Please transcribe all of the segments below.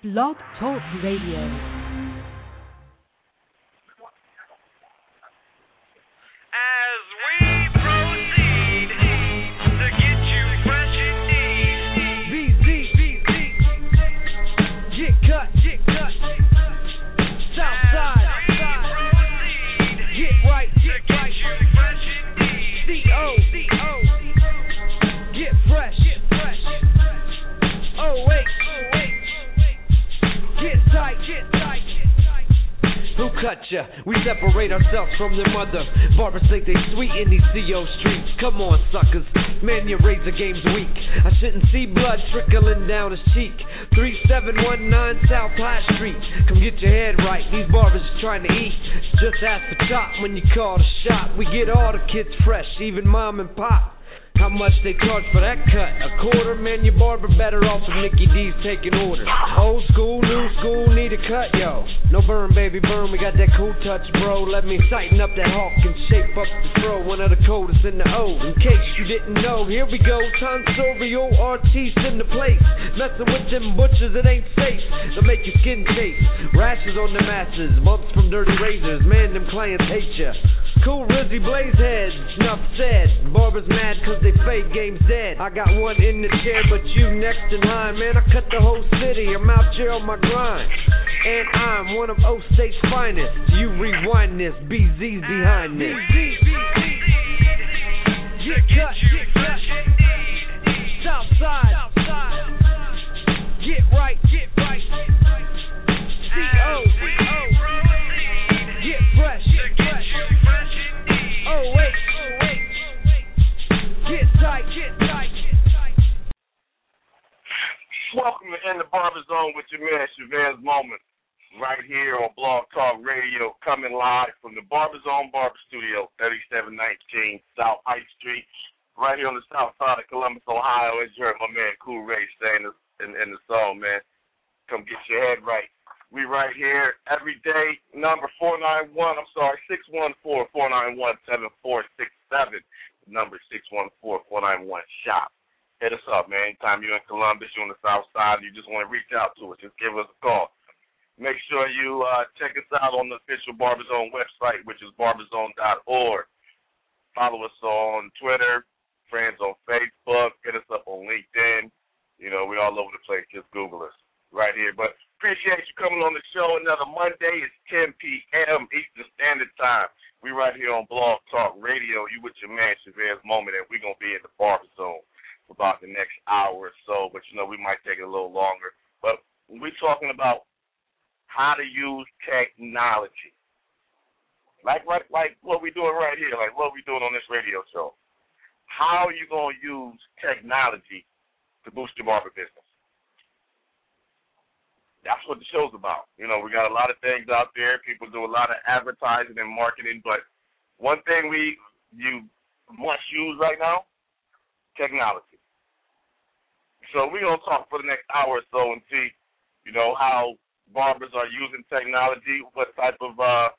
Blog Talk Radio. We separate ourselves from their mother. Barbers think they sweet in these CO streets. Come on, suckers. Man, your razor game's weak. I shouldn't see blood trickling down his cheek. 3719 South High Street. Come get your head right. These barbers are trying to eat. Just ask the cop when you call the shop. We get all the kids fresh, even mom and pop. How much they charge for that cut? A quarter? Man, your barber better off if Nicky D's taking orders. Old school, new school, need a cut, yo. No burn, baby, burn, we got that cool touch, bro. Let me tighten up that hawk and shape up the throw. One of the coldest in the O. In case you didn't know, here we go. Tonsorial artiste in the place. Messing with them butchers, it ain't safe. They'll make your skin chase. Rashes on the masses, bumps from dirty razors. Man, them clients hate ya. Cool Rizzy Blazehead, enough said. Barbers mad cause they fake game's dead. I got one in the chair, but you next in line. Man, I cut the whole city, I'm out here on my grind. And I'm one of O State's finest. You rewind this, BZ's behind this. Get cut, get cut. Southside, get right, get right. CO, get fresh, get fresh. Oh wait, get tight, get tight. Welcome to In the Barber Zone with your man Chavez Moment, right here on Blog Talk Radio, coming live from the Barber Zone Barber Studio, 3719 South High Street, right here on the south side of Columbus, Ohio. As you heard my man Cool Ray saying in the song, man, come get your head right. We right here every day, number 614-491-7467, number 614-491-SHOP. Hit us up, man. Anytime you're in Columbus, you're on the south side, you just want to reach out to us, just give us a call. Make sure you check us out on the official Barberzone website, which is barberzone.org. Follow us on Twitter, friends on Facebook, hit us up on LinkedIn. You know, we're all over the place. Just Google us right here. But appreciate you coming on the show. Another Monday. It's 10 p.m. Eastern Standard Time. We right here on Blog Talk Radio. You with your man, Chavez Moment, and we're going to be in the Barber Zone for about the next hour or so. But, you know, we might take it a little longer. But we're talking about how to use technology. Like what we're doing right here, like what we're doing on this radio show. How are you going to use technology to boost your barber business? That's what the show's about. You know, we got a lot of things out there. People do a lot of advertising and marketing, but one thing you must use right now, technology. So we're going to talk for the next hour or so and see, you know, how barbers are using technology, what type of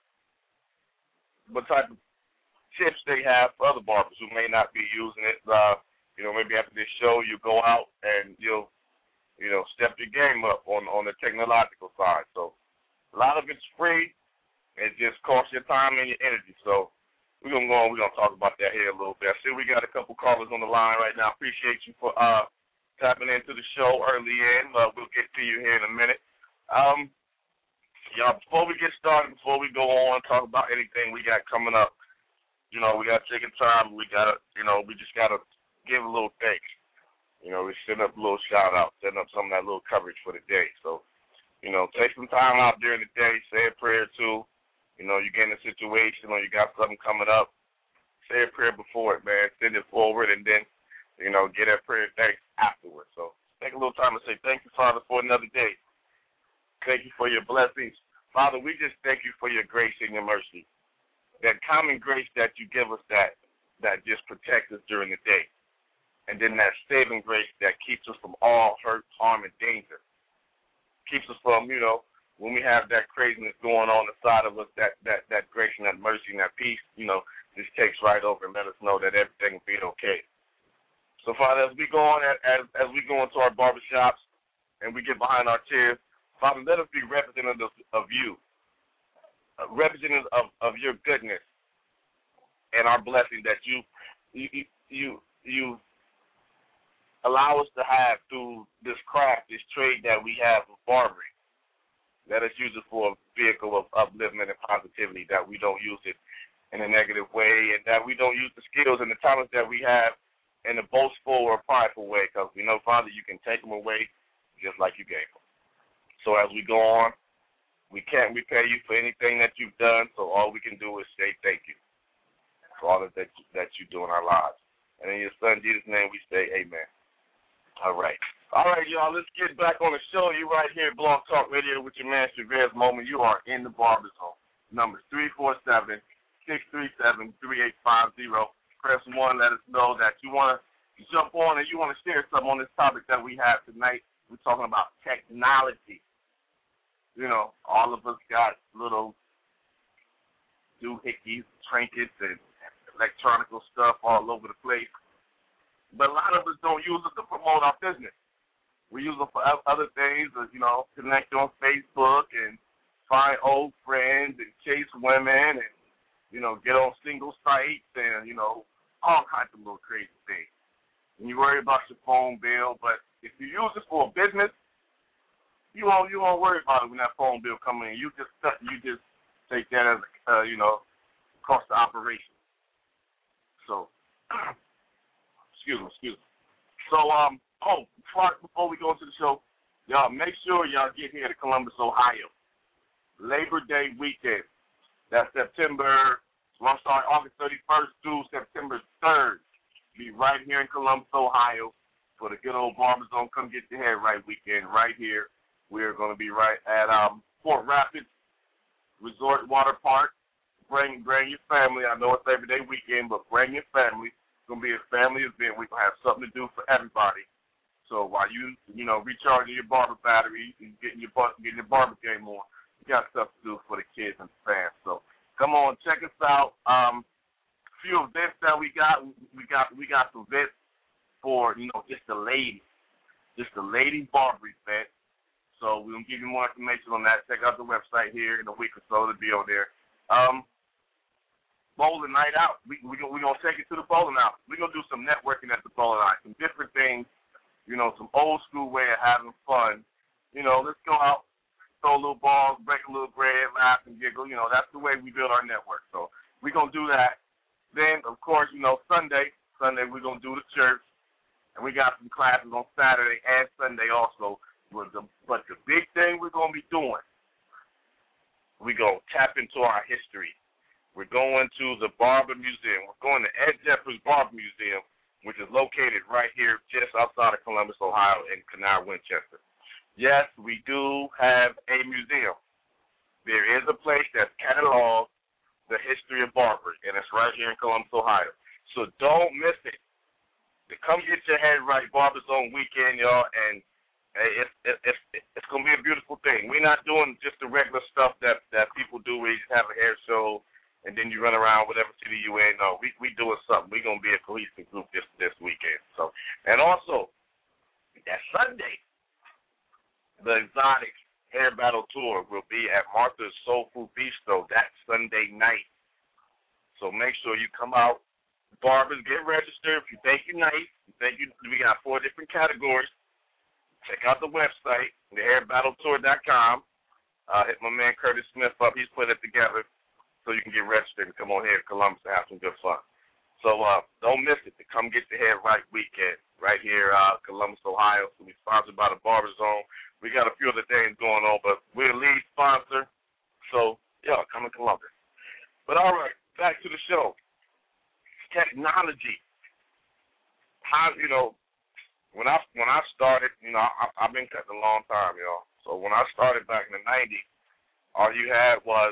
tips they have for other barbers who may not be using it. You know, maybe after this show you go out and you'll step your game up on the technological side. So a lot of it's free. It just costs your time and your energy. So we're going to go on. We're going to talk about that here a little bit. I see we got a couple callers on the line right now. Appreciate you for tapping into the show early in. We'll get to you here in a minute. Y'all, before we get started, before we go on, talk about anything we got coming up, you know, we got to take a time. We got to, you know, we just got to give a little thanks. You know, we're setting up a little shout-out, setting up some of that little coverage for the day. So, you know, take some time out during the day, say a prayer too. You know, you get in a situation or you got something coming up, say a prayer before it, man. Send it forward and then, you know, get that prayer thanks afterwards. So take a little time to say thank you, Father, for another day. Thank you for your blessings. Father, we just thank you for your grace and your mercy. That common grace that you give us that just protects us during the day. And then that saving grace that keeps us from all hurt, harm, and danger. Keeps us from, you know, when we have that craziness going on inside of us, that grace and that mercy and that peace, you know, just takes right over and let us know that everything will be okay. So, Father, as we go on, as we go into our barbershops and we get behind our chairs, Father, let us be representatives of you, representatives of your goodness and our blessing that you allow us to have through this craft, this trade that we have of barbering. Let us use it for a vehicle of upliftment and positivity, that we don't use it in a negative way, and that we don't use the skills and the talents that we have in a boastful or prideful way, because we know, Father, you can take them away just like you gave them. So as we go on, we can't repay you for anything that you've done, so all we can do is say thank you for all that you do in our lives. And in your Son, Jesus' name, we say amen. All right, y'all, let's get back on the show. You right here at Blog Talk Radio with your man, Chavez Moment. You are in the Barber Zone. Number 347-637-3850. Press 1, let us know that you want to jump on and you want to share something on this topic that we have tonight. We're talking about technology. You know, all of us got little doohickeys, trinkets, and electronical stuff all over the place. But a lot of us don't use it to promote our business. We use it for other things, you know, connect on Facebook and find old friends and chase women and, you know, get on single sites and, you know, all kinds of little crazy things. And you worry about your phone bill, but if you use it for a business, you won't worry about it when that phone bill comes in. You just take that as you know, cost of operation. So, excuse me. So, before we go into the show, y'all make sure y'all get here to Columbus, Ohio. Labor Day weekend. That's August 31st through September 3rd. Be right here in Columbus, Ohio, for the good old Barber Zone. Come get your hair right weekend right here. We're going to be right at Fort Rapids Resort Water Park. Bring your family. I know it's Labor Day weekend, but bring your family. It's going to be a family event. We're going to have something to do for everybody. So while you recharging your barber battery and getting your barber game on, you got stuff to do for the kids and the fans. So come on, check us out. Few events that we got some events for, you know, just the ladies barber event. So we're gonna give you more information on that. Check out the website here in a week or so to be on there. Bowling night out. We're gonna take it to the bowling out. We're gonna do some networking at the bowling night, some different things, you know, some old school way of having fun. You know, let's go out, throw a little balls, break a little bread, laugh and giggle. You know, that's the way we build our network. So we're gonna do that. Then, of course, you know, Sunday we're going to do the church, and we got some classes on Saturday and Sunday also. But the big thing we're going to be doing, we're going to tap into our history. We're going to the Barber Museum. We're going to Ed Jeffers Barber Museum, which is located right here just outside of Columbus, Ohio, in Canal, Winchester. Yes, we do have a museum. There is a place that's cataloged the history of barbering, and it's right here in Columbus, Ohio. So don't miss it. Come get your head right, Barber Zone weekend, y'all, and it's going to be a beautiful thing. We're not doing just the regular stuff that people do where you just have a hair show and then you run around whatever city you in. No, we doing something. We're going to be a cohesive group this weekend. So, and also, that Sunday, the Exotic Hair Battle Tour will be at Martha's Soul Food Bistro that Sunday night. So make sure you come out. Barbers, get registered. If you think you're nice, we got 4 different categories. Check out the website, thehairbattletour.com. Hit my man Curtis Smith up. He's put it together so you can get registered and come on here to Columbus and have some good fun. So don't miss it. Come get the hair right weekend right here, Columbus, Ohio. So we're sponsored by the Barber Zone. We got a few other things going on, but we're the lead sponsor. So, yeah, come to Columbus. But all right, back to the show. Technology. How, you know, when I started, you know, I've been cutting a long time, y'all. So when I started back in the 90s, all you had was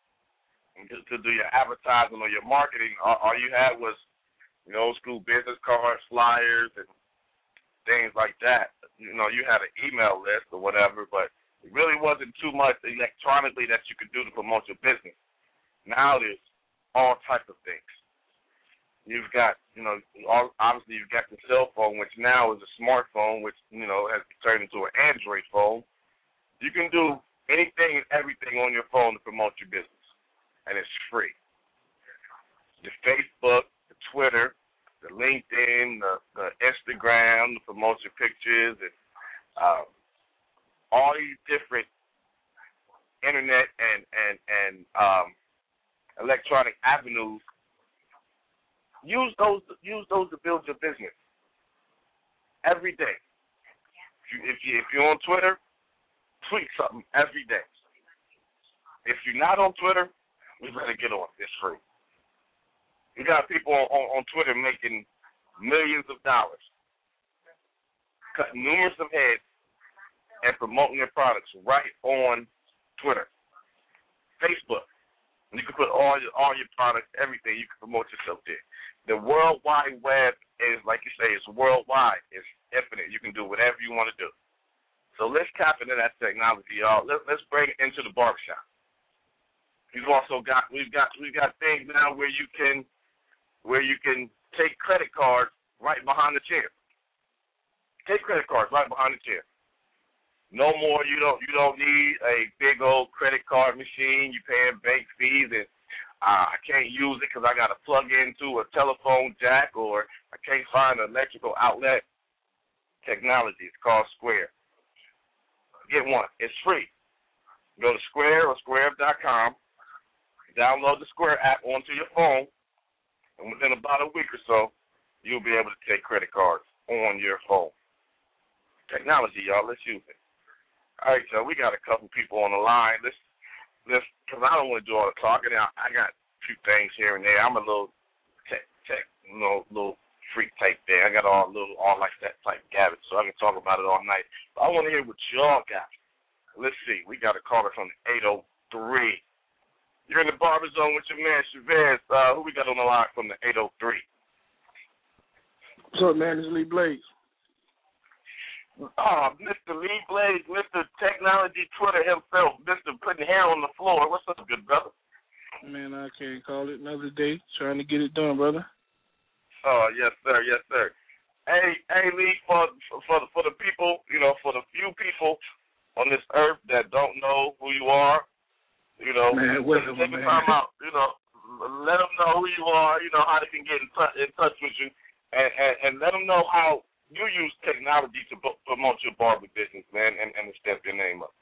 to do your advertising or your marketing. All you had was, you know, old school business cards, flyers, and things like that. You know, you had an email list or whatever, but it really wasn't too much electronically that you could do to promote your business. Now there's all types of things. You've got, you know, obviously you've got the cell phone, which now is a smartphone, which, you know, has turned into an Android phone. You You can do anything and everything on your phone to promote your business, and it's free. The Facebook, the Twitter, the LinkedIn, the Instagram, to promote your pictures, and all these different internet and electronic avenues. Use those to build your business every day. If you're on Twitter, tweet something every day. If you're not on Twitter, we better get on. It's free. You got people on Twitter making millions of dollars, cutting numerous of heads, and promoting their products right on Twitter. Facebook, you can put all your products, everything. You can promote yourself there. The World Wide Web is, like you say, it's worldwide. It's infinite. You can do whatever you want to do. So let's tap into that technology, y'all. Let's bring it into the barbershop. We've got things now where you can take credit cards right behind the chair. Take credit cards right behind the chair. No more. You don't need a big old credit card machine. You're paying bank fees, and I can't use it because I got to plug into a telephone jack, or I can't find an electrical outlet. Technology. It's called Square. Get one. It's free. Go to Square or Square.com. Download the Square app onto your phone, and within about a week or so, you'll be able to take credit cards on your phone. Technology, y'all. Let's use it. All right, so we got a couple people on the line. Let's, because I don't want to do all the talking. I got a few things here and there. I'm a little little freak type there. I got all like that type garbage, so I can talk about it all night. But I want to hear what y'all got. Let's see. We got a caller from the 803. You're in the Barber Zone with your man Chavez. Who we got on the line from the 803? What's up, man? It's Lee Blaze. Mr. Lee Blaze, Mr. Technology Twitter himself, Mr. Putting Hair on the Floor. What's up, good brother? Man, I can't call it another day. Trying to get it done, brother. Oh, yes, sir. Yes, sir. Hey, Lee, for the people, for the few people on this earth that don't know who you are, man, take the time out, let them know who you are, how they can get in touch with you, and let them know how you use technology to promote your barber business, man, and to step your name up.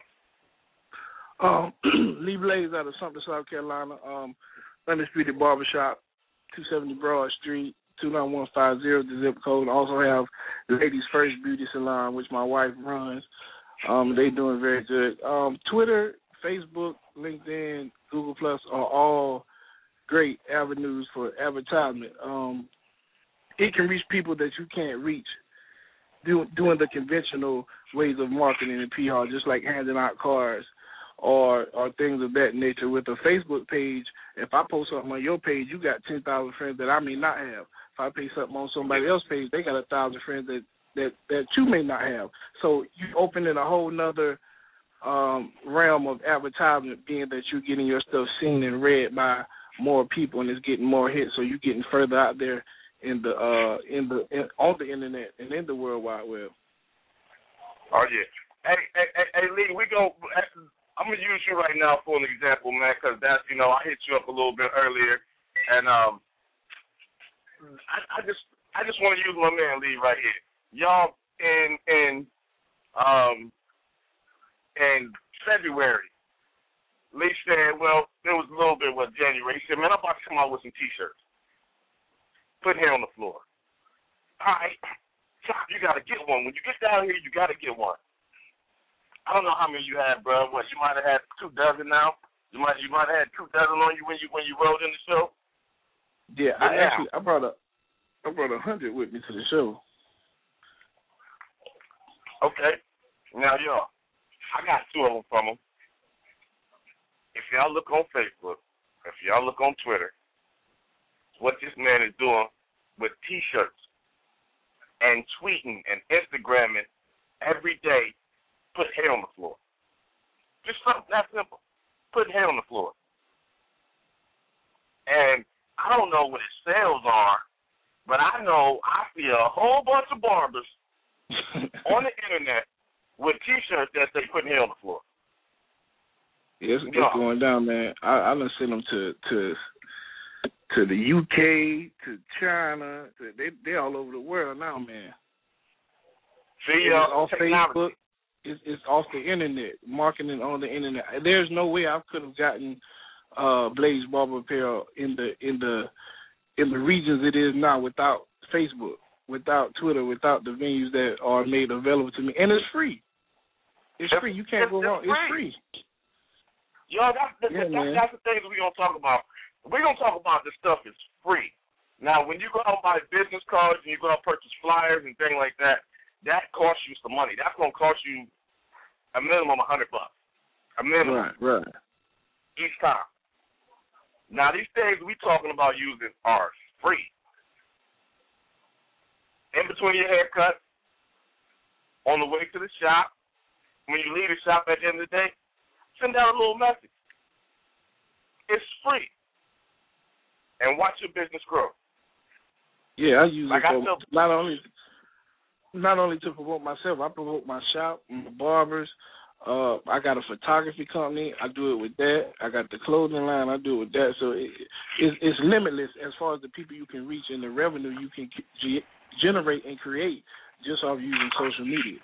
Lee Blaze out of Sumter, South Carolina. Undisputed Barbershop, 270 Broad Street, 29150, the zip code. Also have Ladies First Beauty Salon, which my wife runs. They doing very good. Twitter, Facebook, LinkedIn, Google Plus are all great avenues for advertisement. It can reach people that you can't reach doing the conventional ways of marketing and PR, just like handing out cards or things of that nature. With a Facebook page, if I post something on your page, you got 10,000 friends that I may not have. If I post something on somebody else's page, they got 1,000 friends that you may not have. So you open in a whole nother realm of advertisement, being that you're getting your stuff seen and read by more people, and it's getting more hits. So you're getting further out there on the internet and in the World Wide Web. Oh yeah. Hey Lee, I'm gonna use you right now for an example, man, because that's I hit you up a little bit earlier, and I just want to use my man Lee right here. Y'all in February, Lee said, well, there was a little bit of January. He said, man, I'm about to come out with some T-shirts. Put hair on the floor. All right, Chop, you got to get one. When you get down here, you got to get one. I don't know how many you had, bro. What, you might have had 2 dozen now? You might have had 2 dozen on you when you rode in the show? Yeah, I brought 100 with me to the show. Okay. Now, y'all, I got 2 of them from them. If y'all look on Facebook, if y'all look on Twitter, what this man is doing with T-shirts and tweeting and Instagramming every day, put hair on the floor. Just something that simple. Put hair on the floor. And I don't know what his sales are, but I know I see a whole bunch of barbers on the internet with T-shirts that say putting hair on the floor. It's going down, man. I done sent them to the UK, to China. They're all over the world now, man. See, off Facebook. It's off the internet, marketing on the internet. There's no way I could have gotten Blaze Barber Apparel in the regions it is now without Facebook, without Twitter, without the venues that are made available to me. And it's free. It's free. You can't go wrong. It's free. Yo, that's the things we're going to talk about. We're going to talk about this stuff is free. Now, when you go out and buy business cards and you go out and purchase flyers and things like that, that costs you some money. That's going to cost you a minimum $100. A minimum. Right. Each time. Now, these things we talking about using are free. In between your haircut, on the way to the shop, when you leave the shop at the end of the day, send out a little message. It's free. And watch your business grow. Yeah, I use it for not only to promote myself, I promote my shop, my barbers. I got a photography company. I do it with that. I got the clothing line. I do it with that. So it's limitless as far as the people you can reach and the revenue you can generate and create just off using social media.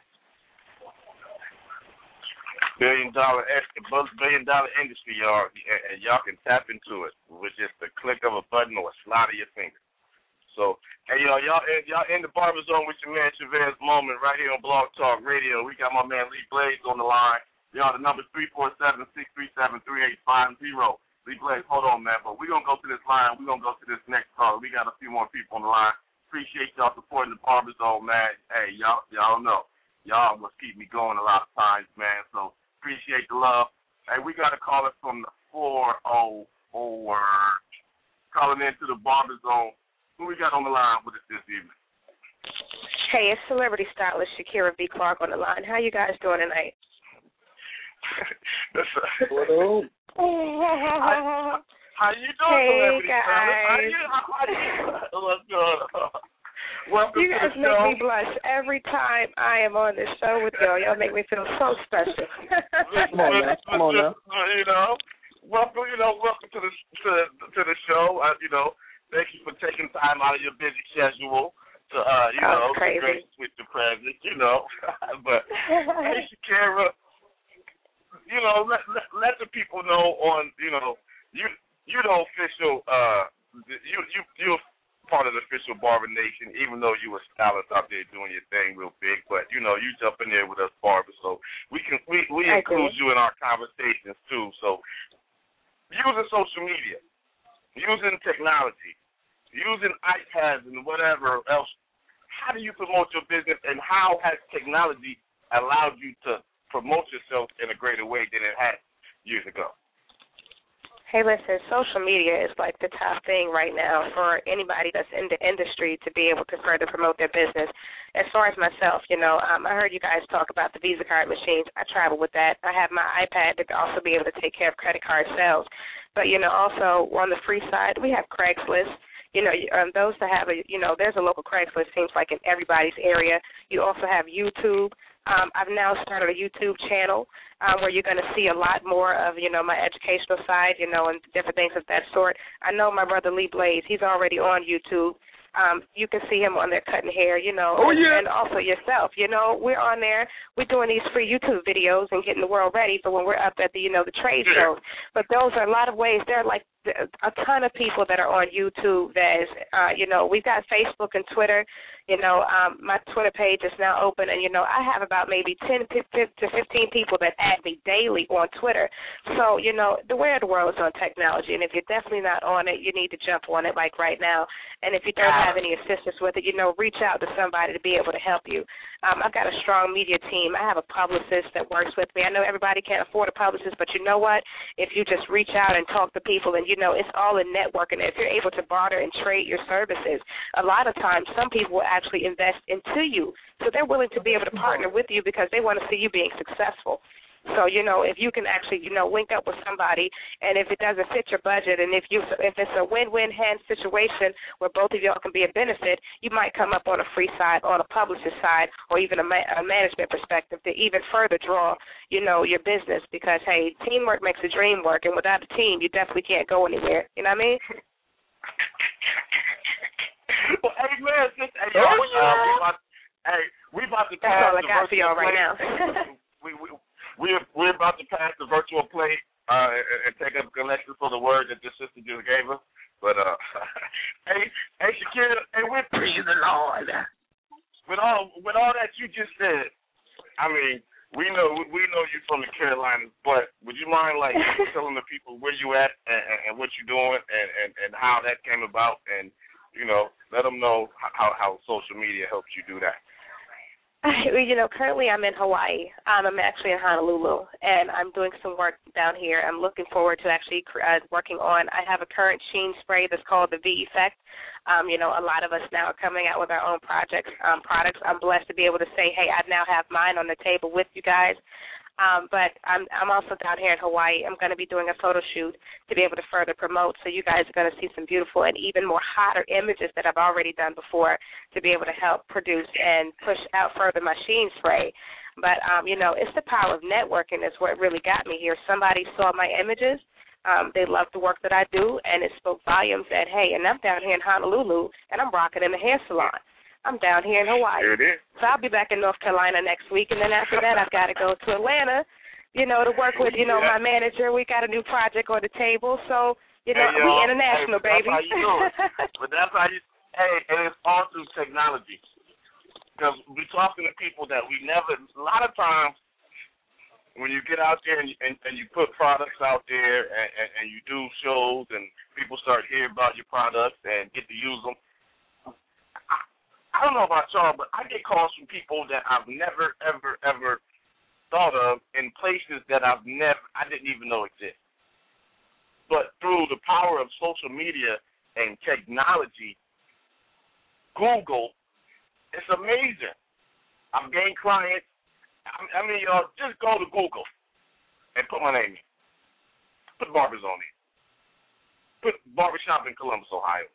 $1 billion industry, y'all, and y'all can tap into it with just the click of a button or a slide of your finger. So, hey, y'all in the Barber Zone with your man Chavez Moment right here on Blog Talk Radio. We got my man Lee Blaze on the line. Y'all, the number's 347-637-3850. Lee Blaze, hold on, man, but we're going to go to this line. We're going to go to this next caller. We got a few more people on the line. Appreciate y'all supporting the Barber Zone, man. Hey, y'all know. Y'all must keep me going a lot of times, man, so appreciate the love. Hey, we got a caller from the 404. Calling into the Barber Zone. Who we got on the line with us this evening? Hey, it's celebrity stylist Shakira V. Clark on the line. How you guys doing tonight? How you doing, celebrity stylist? How you? What's going on? Welcome you guys make me blush every time I am on this show with y'all. Y'all make me feel so special. Come on now. Welcome to the show. Thank you for taking time out of your busy schedule to grace with the present. But hey, Shakira, let the people know on you the official you're part of the official Barber Nation, even though you were stylist out there doing your thing real big, but you jump in there with us barbers, so we include you in our conversations too. So using social media, using technology, using iPads and whatever else, how do you promote your business, and how has technology allowed you to promote yourself in a greater way than it had years ago? Hey, listen, social media is like the top thing right now for anybody that's in the industry to be able to further promote their business. As far as myself, I heard you guys talk about the Visa card machines. I travel with that. I have my iPad to also be able to take care of credit card sales. But, also on the free side, we have Craigslist. Those that have there's a local Craigslist, seems like in everybody's area. You also have YouTube. I've now started a YouTube channel where you're going to see a lot more of, my educational side, and different things of that sort. I know my brother Lee Blaze, he's already on YouTube. You can see him on there cutting hair, and also yourself. We're on there. We're doing these free YouTube videos and getting the world ready for when we're up at the, the trade shows. But those are a lot of ways. There are like a ton of people that are on YouTube that is, we've got Facebook and Twitter. My Twitter page is now open, and, I have about maybe 10 to 15 people that add me daily on Twitter. So, the way of the world is on technology, and if you're definitely not on it, you need to jump on it like right now. And if you don't have any assistance with it, reach out to somebody to be able to help you. I've got a strong media team. I have a publicist that works with me. I know everybody can't afford a publicist, but you know what? If you just reach out and talk to people, and, it's all in networking. If you're able to barter and trade your services, a lot of times some people will actually invest into you. So they're willing to be able to partner with you because they want to see you being successful. So, if you can actually, link up with somebody, and if it doesn't fit your budget, and if it's a win-win hand situation where both of y'all can be a benefit, you might come up on a free side, on a publisher side, or even a management perspective to even further draw, your business. Because, hey, teamwork makes the dream work, and without a team, you definitely can't go anywhere. You know what I mean? Well, hey, man, we about to pass. That's all I got for y'all right now. We're about to pass the virtual plate and take up a collection for the word that your sister just gave us. But hey, Shakira, hey, we're praising the Lord. With all that you just said, I mean, we know you from the Carolinas, but would you mind telling the people where you at and what you're doing and how that came about, and let them know how social media helps you do that. Currently I'm in Hawaii. I'm actually in Honolulu, and I'm doing some work down here. I'm looking forward to actually working on, I have a current sheen spray that's called the V Effect. A lot of us now are coming out with our own products. I'm blessed to be able to say, hey, I now have mine on the table with you guys. But I'm also down here in Hawaii. I'm going to be doing a photo shoot to be able to further promote. So you guys are going to see some beautiful and even more hotter images that I've already done before to be able to help produce and push out further my sheen spray. But, it's the power of networking is what really got me here. Somebody saw my images. They loved the work that I do, and it spoke volumes that, hey, and I'm down here in Honolulu, and I'm rocking in the hair salon. I'm down here in Hawaii. There it is. So I'll be back in North Carolina next week, and then after that I've got to go to Atlanta, to work with, my manager. We got a new project on the table, so, we international, baby. That's how you do it. But that's how you, and it's all through technology. Because we're talking to people that we never, a lot of times when you get out there and you put products out there and you do shows and people start hearing about your products and get to use them, I don't know about y'all, but I get calls from people that I've never, ever, ever thought of in places that I didn't even know exist. But through the power of social media and technology, Google, it's amazing. I've gained clients. I mean, y'all, just go to Google and put my name in. Put Barbers on it. Put barbershop in Columbus, Ohio.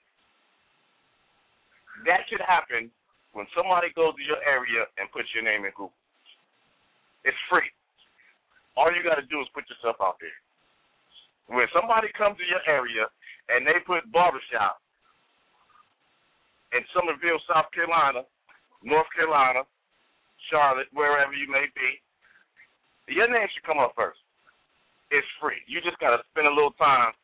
That should happen when somebody goes to your area and puts your name in Google. It's free. All you got to do is put yourself out there. When somebody comes to your area and they put barbershop in Summerville, South Carolina, North Carolina, Charlotte, wherever you may be, your name should come up first. It's free. You just got to spend a little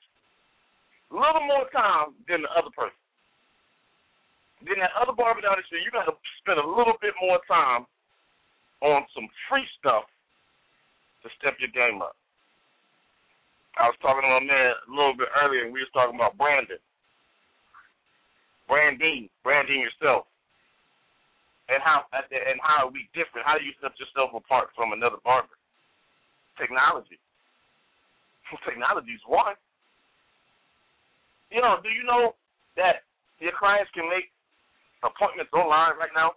more time than the other person. Then that other barber down the street, you got to spend a little bit more time on some free stuff to step your game up. I was talking to my man a little bit earlier, and we was talking about branding. Branding yourself. And how are we different? How do you set yourself apart from another barber? Technology. Technology is one. Do you know that your clients can make appointments online right now?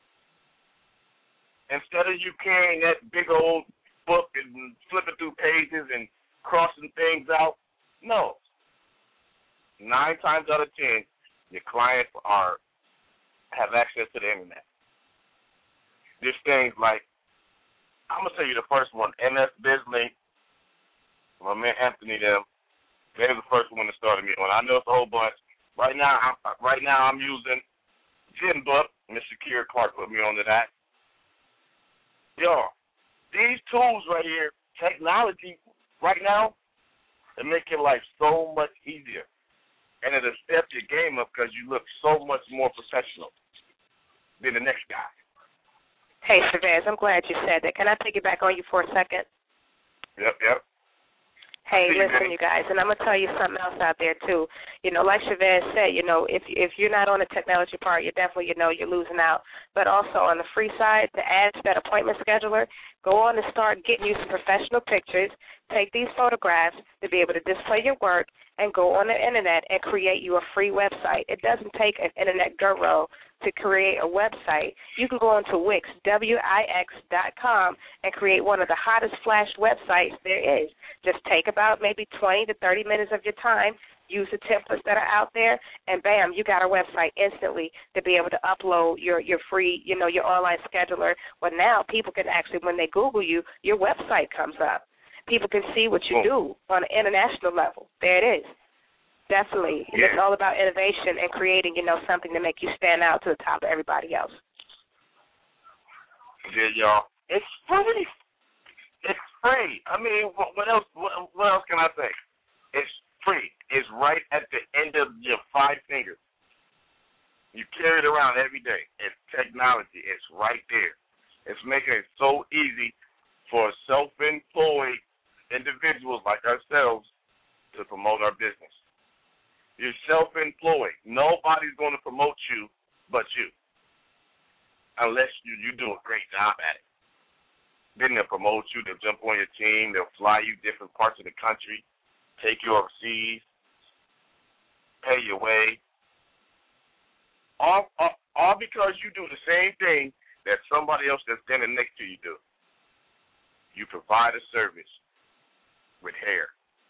Instead of you carrying that big old book and flipping through pages and crossing things out, no. 9 times out of 10, your clients have access to the internet. There's things like, I'm going to tell you the first one, MS BizLink, my man Anthony, they're the first one that started me on. I know it's a whole bunch. Right now I'm using Genbook. Miss Shakira Clark put me onto that. Yo, these tools right here, technology right now, it make your life so much easier. And it'll step your game up because you look so much more professional than the next guy. Hey, Chavez, I'm glad you said that. Can I take it back on you for a second? Yep. Hey, listen, you guys, and I'm going to tell you something else out there, too. Like Chavez said, if you're not on the technology part, you're definitely, you're losing out. But also on the free side, to add to that appointment scheduler, Go on and start getting you some professional pictures. Take these photographs to be able to display your work and go on the Internet and create you a free website. It doesn't take an Internet guru to create a website. You can go on to Wix, Wix.com, and create one of the hottest flash websites there is. Just take about maybe 20 to 30 minutes of your time, use the templates that are out there, and bam, you got a website instantly to be able to upload your free, your online scheduler. Well, now people can actually, when they Google you, your website comes up. People can see what you do on an international level. There it is. Definitely. Yeah. It's all about innovation and creating, something to make you stand out to the top of everybody else. Yeah, y'all. It's free. It's free. I mean, what else can I say? It's free. It's right at the end of your 5 fingers. You carry it around every day. It's technology. It's right there. It's making it so easy for self-employed individuals like ourselves to promote our business. You're self-employed. Nobody's going to promote you but you, unless you do a great job at it. Then they'll promote you. They'll jump on your team. They'll fly you different parts of the country, take you overseas, pay your way. All because you do the same thing that somebody else that's standing next to you do. You provide a service with hair.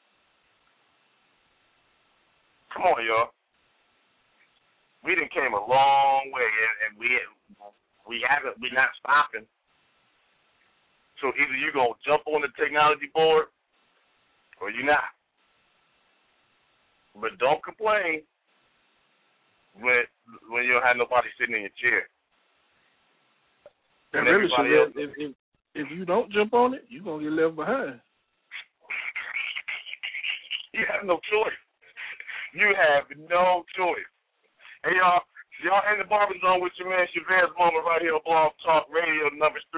Come on, y'all. We done came a long way, and we're not stopping. So either you're gonna jump on the technology board or you're not. But don't complain when you don't have nobody sitting in your chair. And everybody else, if you don't jump on it, you're gonna get left behind. You have no choice. You have no choice. Hey, y'all in the Barber Zone with your man Chavez Moment right here on Blog Talk Radio. The number's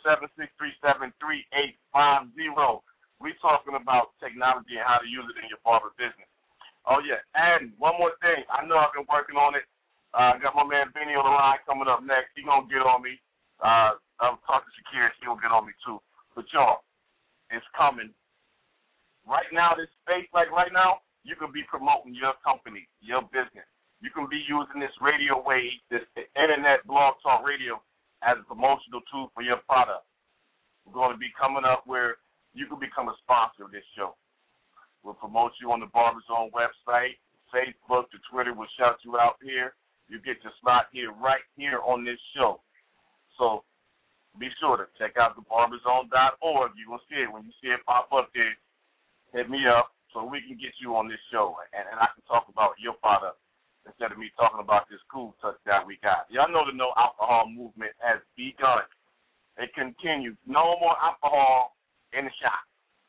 347-637-3850. We talking about technology and how to use it in your barber business. Oh, yeah. And one more thing. I know I've been working on it. I got my man Benny on the line coming up next. He going to get on me. I'm talking to Shakira. He will get on me, too. But, y'all, it's coming. Right now, this space, like right now, you can be promoting your company, your business. You can be using this radio wave, this Internet Blog Talk Radio, as a promotional tool for your product. We're going to be coming up where you can become a sponsor of this show. We'll promote you on the Barber Zone website, Facebook, the Twitter will shout you out here. You get your slot here, right here on this show. So be sure to check out thebarberzone.org. You're going to see it. When you see it pop up there, hit me up so we can get you on this show, and I can talk about your product instead of me talking about this cool touch that we got. Y'all know the no alcohol movement has begun. It continues. No more alcohol in the shop.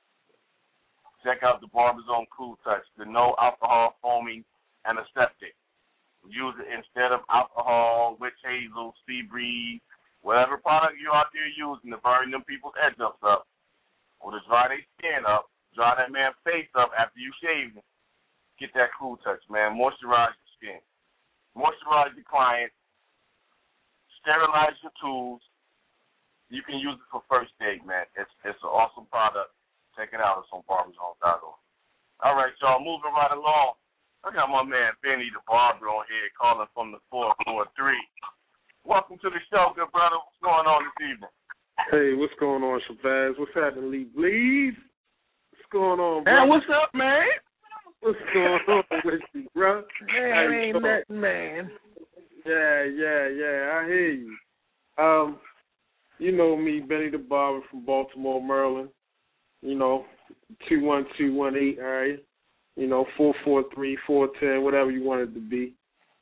Check out the Barber Zone Cool Touch, the no alcohol foaming antiseptic. Use it instead of alcohol, witch hazel, sea breeze, whatever product you're out there using to burn them people's edge ups up or to dry their skin up. Dry that man's face up after you shave it. Get that cool touch, man. Moisturize your skin. Moisturize your client. Sterilize your tools. You can use it for first aid, man. It's an awesome product. Check it out. It's on barberzone.org. All right, y'all. Moving right along. I got my man Benny the Barber on here calling from the 443. Welcome to the show, good brother. What's going on this evening? Hey, what's going on, Shabazz? What's happening, Lee Bleed? Going on, bro? Man, what's up, man? What's going on with you, bro? Man, ain't nothing, man. Yeah. I hear you. You know me, Benny the Barber from Baltimore, Maryland. 21218 area. 443, 410, whatever you want it to be.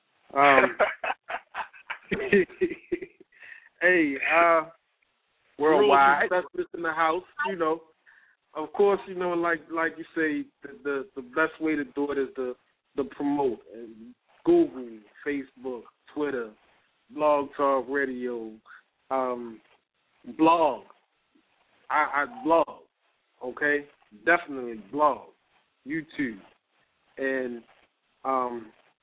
Hey, worldwide specialist in the house. Of course, like you say, the best way to do it is to promote. Google, Facebook, Twitter, Blog Talk Radio, blog. I blog, okay? Definitely blog, YouTube, and I'm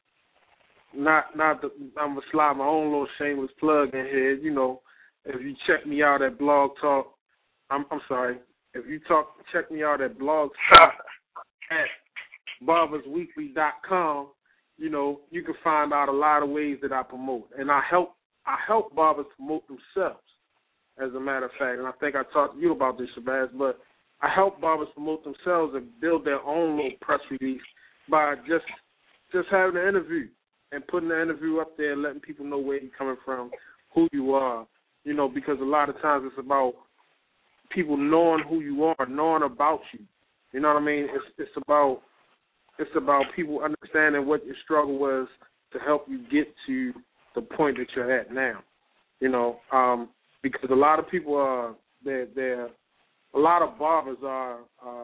gonna slide my own little shameless plug in here. If you check me out at Blog Talk I'm sorry. If you check me out at blogspot at barbersweekly.com, you know, you can find out a lot of ways that I promote. And I help barbers promote themselves, as a matter of fact. And I think I talked to you about this, Shabazz, but I help barbers promote themselves and build their own little press release by just having an interview and putting the interview up there and letting people know where you're coming from, who you are, you know, because a lot of times it's about people knowing who you are, knowing about you. You know what I mean? It's about people understanding what your struggle was to help you get to the point that you're at now. You know, because a lot of people are a lot of barbers are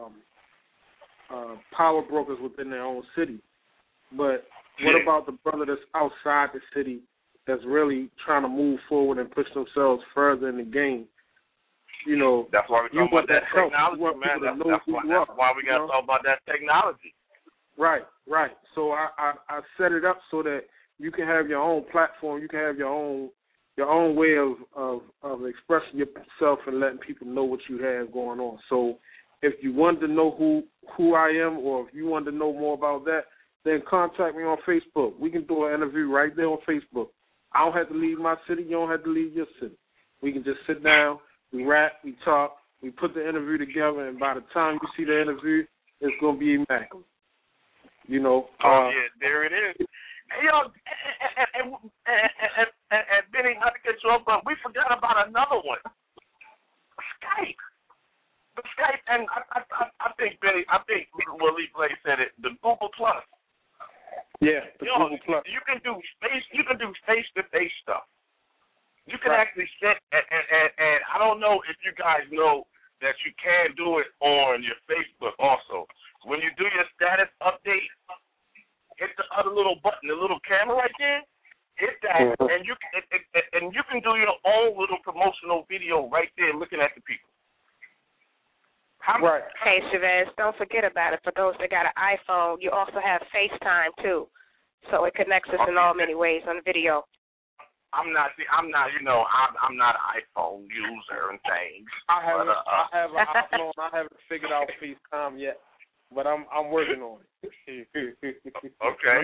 power brokers within their own city. But what about the brother that's outside the city that's really trying to move forward and push themselves further in the game? You know, that's why we're talking about that technology, man. That's why we got to talk about that technology. Right. So I set it up so that you can have your own platform. You can have your own way of expressing yourself and letting people know what you have going on. So if you want to know who I am, or if you want to know more about that, then contact me on Facebook. We can do an interview right there on Facebook. I don't have to leave my city. You don't have to leave your city. We can just sit down, we rap, we talk, we put the interview together, and by the time you see the interview, it's going to be immaculate. You know? Yeah, there it is. Hey, yo, and Benny, not to get you up, but we forgot about another one. Skype. The Skype, and I think Willie Blake said it, the Google Plus. Yeah, Google Plus. You can do face-to-face stuff. You can actually sit, and I don't know if you guys know that you can do it on your Facebook also. When you do your status update, hit the other little button, the little camera right there. Hit that, and you can do your own little promotional video right there, looking at the people. Right. Hey, Shabazz, don't forget about it. For those that got an iPhone, you also have FaceTime too, so it connects us in all many ways on video. I'm not an iPhone user and things. I have an iPhone. I haven't figured out FaceTime yet, but I'm working on it. Okay.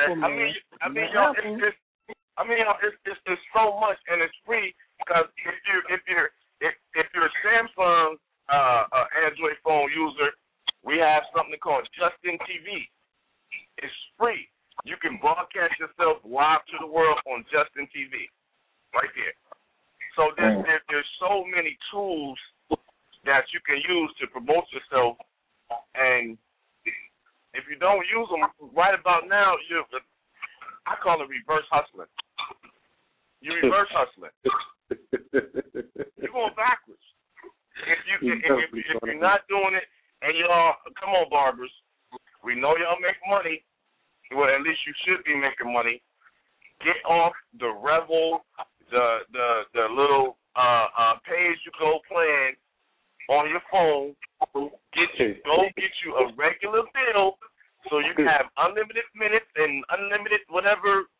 It's so much, and it's free because if you're a Samsung Android phone user, we have something called Justin TV. It's free. You can broadcast yourself live to the world on Justin TV, right there. So there's so many tools that you can use to promote yourself, and if you don't use them right about now, I call it reverse hustling. You're reverse hustling. You're going backwards. If you're not doing it, and y'all, come on, barbers, we know y'all make money. Well, at least you should be making money. Get off the Revel, the little pay-as-you-go plan on your phone. Go get you a regular bill so you can have unlimited minutes and unlimited whatever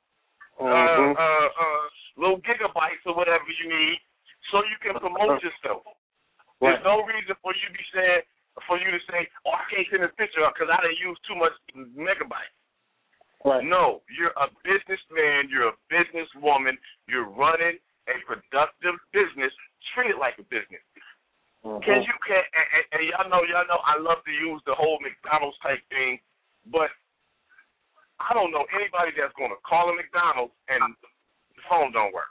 little gigabytes or whatever you need, so you can promote yourself. Right. There's no reason for you to say, oh, I can't send a picture because I didn't use too much megabytes. Right. No, you're a businessman, you're a businesswoman, you're running a productive business. Treat it like a business. And y'all know I love to use the whole McDonald's type thing, but I don't know anybody that's going to call a McDonald's and the phone don't work.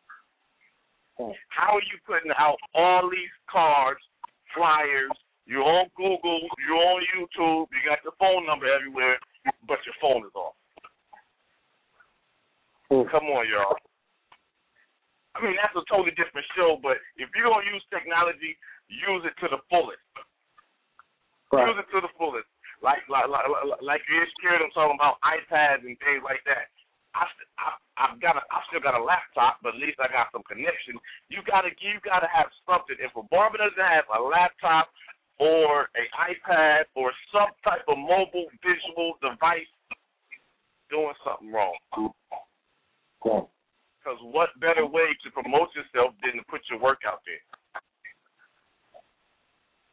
How are you putting out all these cards, flyers, you're on Google, you're on YouTube, you got your phone number everywhere, but your phone is off? Come on, y'all. I mean, that's a totally different show, but if you're going to use technology, use it to the fullest. Right. Use it to the fullest. Like you're scared of talking about iPads and things like that. I still got a laptop, but at least I got some connection. You gotta have something. If a barber doesn't have a laptop or an iPad or some type of mobile visual device, doing something wrong. Because what better way to promote yourself than to put your work out there?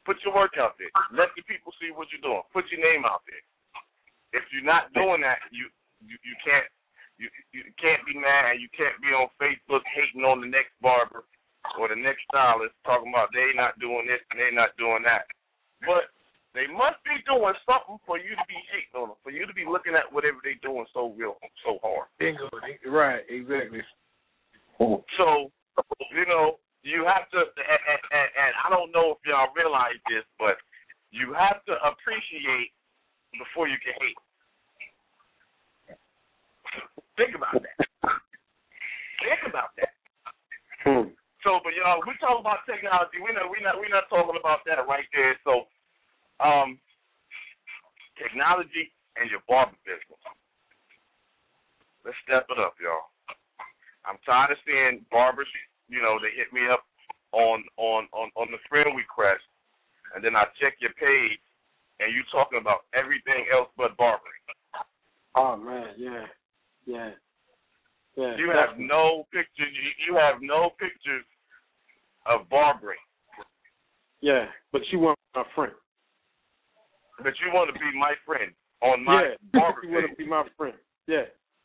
Put your work out there. Let the people see what you're doing. Put your name out there. If you're not doing that, you can't be mad. You can't be on Facebook hating on the next barber or the next stylist talking about they not doing this and they not doing that. But they must be doing something for you to be hating on them, for you to be looking at whatever they doing so hard. Bingo. Right, exactly. So, you have to, and I don't know if y'all realize this, but you have to appreciate before you can hate. Think about that. So, but y'all, we talk about technology. We're not talking about that right there. So, technology and your barber business. Let's step it up, y'all. I'm tired of seeing barbers. They hit me up on the friend request, and then I check your page, and you talking about everything else but barbering. Oh man, yeah. You have no pictures. You have no pictures of barbering. Yeah, but you want my friend. But you want to be my friend on my barber page. You want to be my friend. Yeah.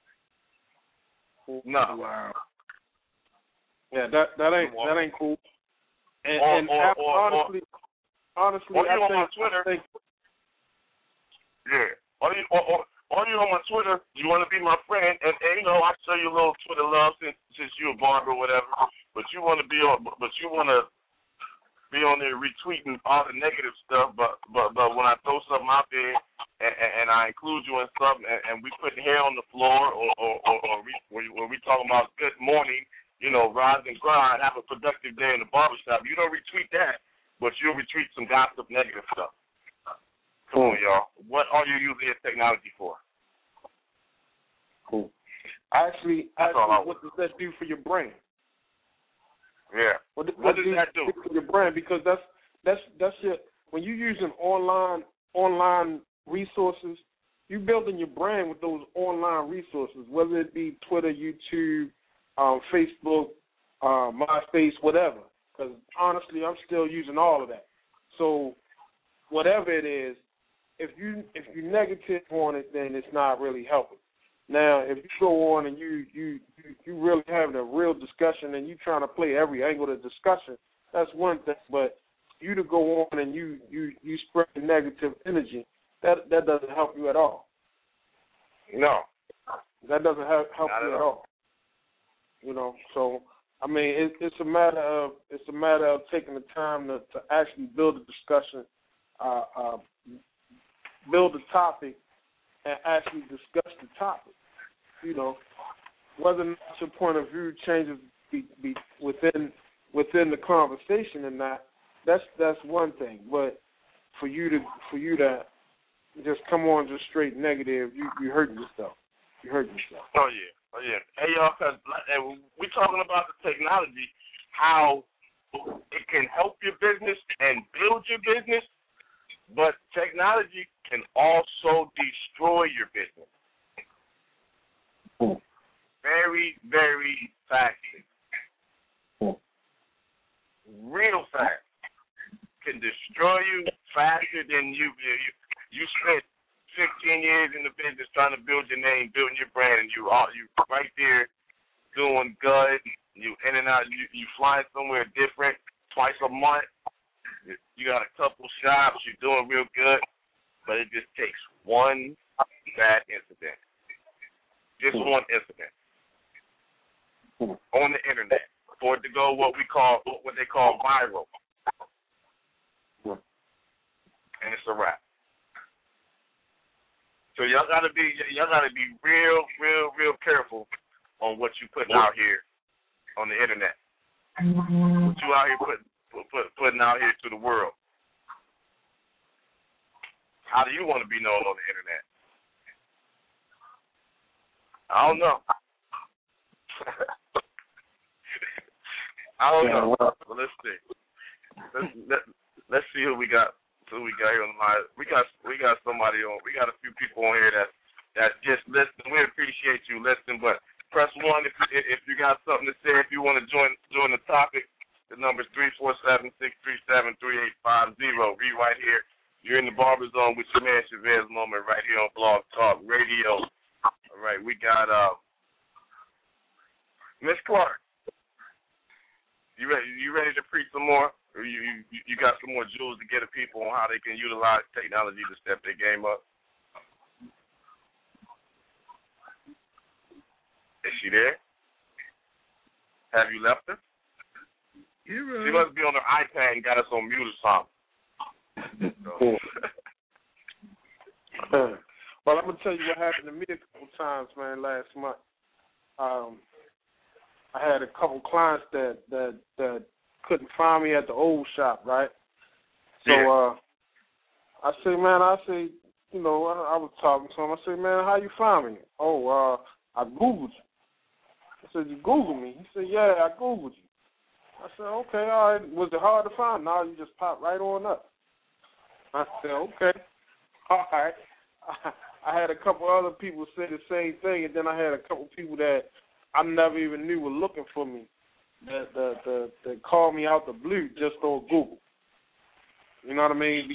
No. Wow. Yeah, that ain't cool. And honestly, or you on my Twitter. Yeah. Or you on my Twitter. You want to be my friend, and I show you a little Twitter love since you're a barber or whatever. But you want to be on. But you want to be on there retweeting all the negative stuff. But when I throw something out there and I include you in something, and we put hair on the floor, or we talking about good morning. Rise and grind, have a productive day in the barbershop. You don't retweet that, but you'll retweet some gossip, negative stuff. Come on, y'all. What are you using your technology for? Cool. Actually, what does that do for your brand? Yeah. What does that do for your brand? Because that's your, when you're using online resources, you're building your brand with those online resources, whether it be Twitter, YouTube, Facebook, MySpace, whatever. Because honestly, I'm still using all of that. So whatever it is, if you're negative on it, then it's not really helping. Now, if you go on and you really having a real discussion and you trying to play every angle of the discussion, that's one thing. But you to go on and you spread negative energy, that doesn't help you at all. No, that doesn't help you at all. So I mean, it's a matter of taking the time to actually build a discussion, build a topic, and actually discuss the topic. Whether or not your point of view changes be within the conversation or not, that's one thing. But for you to just come on just straight negative, you hurting yourself. Oh yeah. Hey y'all, because we're talking about the technology, how it can help your business and build your business, but technology can also destroy your business. Very, very fast. Real fast. Can destroy you faster than you spent 15 years in the business trying to build your name, building your brand, and you right there doing good. You in and out. You flying somewhere different twice a month. You got a couple shops. You're doing real good, but it just takes one bad incident. Just one incident on the internet for it to go what they call viral, and it's a wrap. So y'all gotta be real careful on what you putting out here on the internet. What you out here putting out here to the world. How do you want to be known on the internet? I don't know. Well, let's see. Let's see who we got. Who we got here on the line? We got somebody on. We got a few people on here that just listen. We appreciate you listening, but press 1 if you got something to say. If you want to join the topic, the number is 347-637-3850. right here. You're in the Barber Zone with your man Chavez Moment right here on Blog Talk Radio. All right, we got Miss Clark. You ready to preach some more? Or you got some more jewels to get the people on how they can utilize technology to step their game up? Is she there? Have you left her? She must be on her iPad and got us on mute or something. Cool. Well, I'm gonna tell you what happened to me a couple times, man. Last month, I had a couple clients that couldn't find me at the old shop, right? So I said, you know, I was talking to him. I said, man, how you find me? Oh, I Googled you. I said, you Googled me? He said, yeah, I Googled you. I said, okay, all right. Was it hard to find? No, you just popped right on up. I said, okay, all right. I had a couple other people say the same thing, and then I had a couple people that I never even knew were looking for me that called me out the blue just on Google. You know what I mean?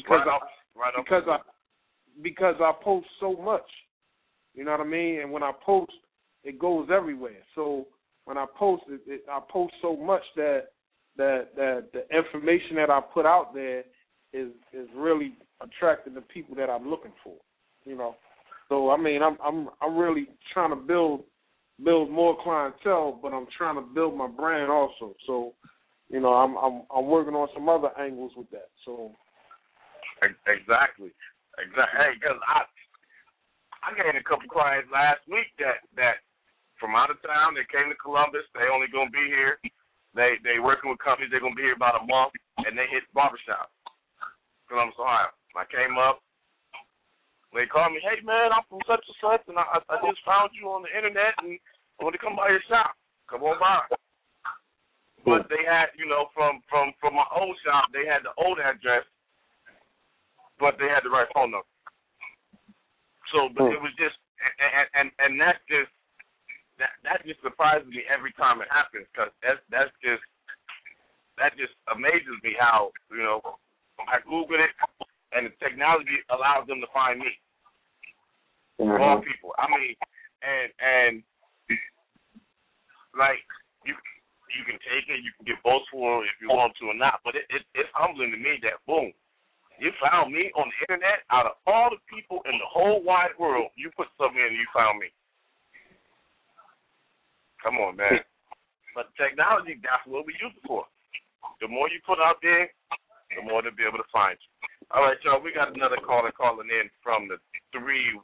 Because I post so much. You know what I mean? And when I post, it goes everywhere. So when I post, I post so much that the information that I put out there is really attracting the people that I'm looking for. You know, so I mean, I'm really trying to build more clientele, but I'm trying to build my brand also. So, you know, I'm working on some other angles with that. So, exactly. Hey, because I gained a couple clients last week that from out of town. They came to Columbus. They only gonna be here. They working with companies. They're gonna be here about a month, and they hit barbershop, Columbus, Ohio. I came up. They called me, hey, man, I'm from such and such, and I just found you on the internet, and I want to come by your shop. Come on by. But they had, you know, from my old shop, they had the old address, but they had the right phone number. So, but it was just, and that just surprises me every time it happens, because that just amazes me how, you know, I Googled it, and the technology allows them to find me. All people. I mean, and like you can take it, you can get boastful if you want to or not, but it's humbling to me that boom, you found me on the internet. Out of all the people in the whole wide world, you put something in and you found me. Come on, man. But technology, that's what we use it for. The more you put out there, the more they'll be able to find you. All right, y'all, we got another caller calling in from the 310.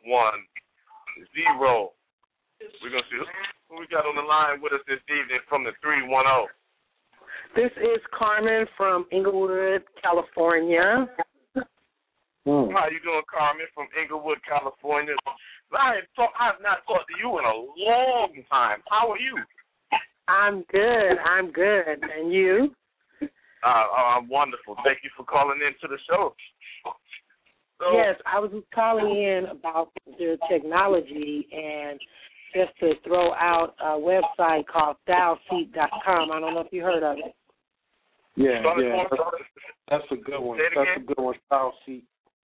We're going to see who we got on the line with us this evening from the 310. This is Carmen from Inglewood, California. How you doing, Carmen, from Inglewood, California? I have not talked to you in a long time. How are you? I'm good. And you? I'm wonderful. Thank you for calling in to the show. So, yes, I was calling in about the technology and just to throw out a website called StyleSeat.com. I don't know if you heard of it. Yeah. That's a good one. StyleSeat.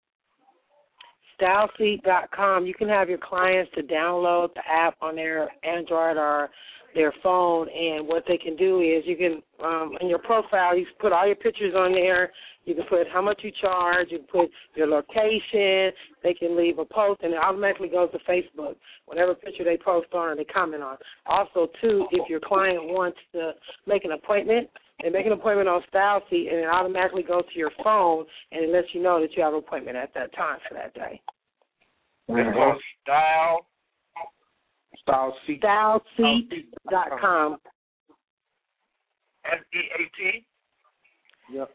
StyleSeat.com. You can have your clients to download the app on their Android or their phone, and what they can do is you can, in your profile, you can put all your pictures on there. You can put how much you charge. You can put your location. They can leave a post, and it automatically goes to Facebook. Whatever picture they post on or they comment on. Also, too, if your client wants to make an appointment, they make an appointment on StyleSeat, and it automatically goes to your phone, and it lets you know that you have an appointment at that time for that day. It's called StyleSeat.com. SEAT? Yep.